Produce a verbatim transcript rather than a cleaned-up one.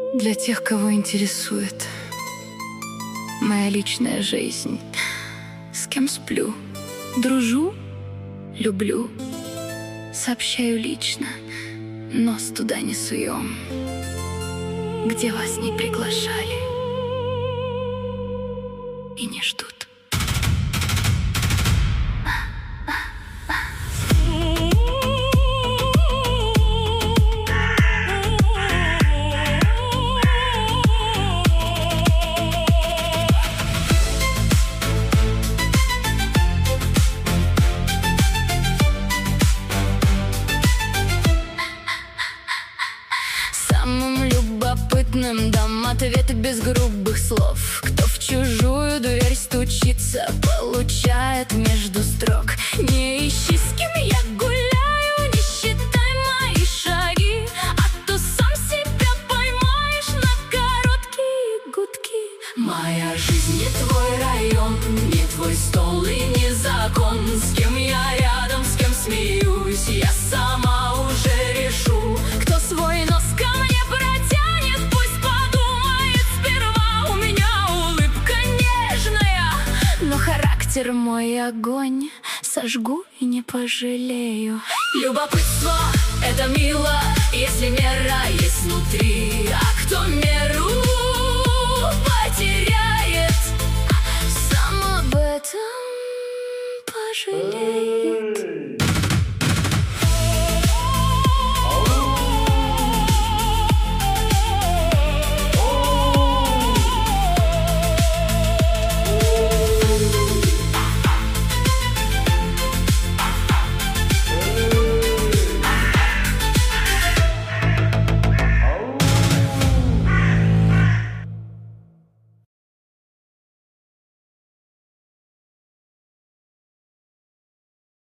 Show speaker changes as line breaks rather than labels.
Для тех, кого интересует моя личная жизнь. С кем сплю, дружу, люблю. Сообщаю лично, нос туда не суем, где вас не приглашали и не ждут. Самым любопытным дам ответы без грубых слов. Кто в чужую дверь стучится, получает между строк. Не ищи, с кем я гуляю, не считай мои шаги, а то сам себя поймаешь на короткие гудки. Моя жизнь не твой район, не твой стол и не закон. С кем я рядом, с кем смеюсь, я сама уже решу. Кто свой нос ко мне протянет, пусть подумает сперва. У меня улыбка нежная, но характер мой огонь. Сожгу и не пожалею. Любопытство — это мило, если мера есть внутри. А кто меру потеряет, сам об этом пожалеет.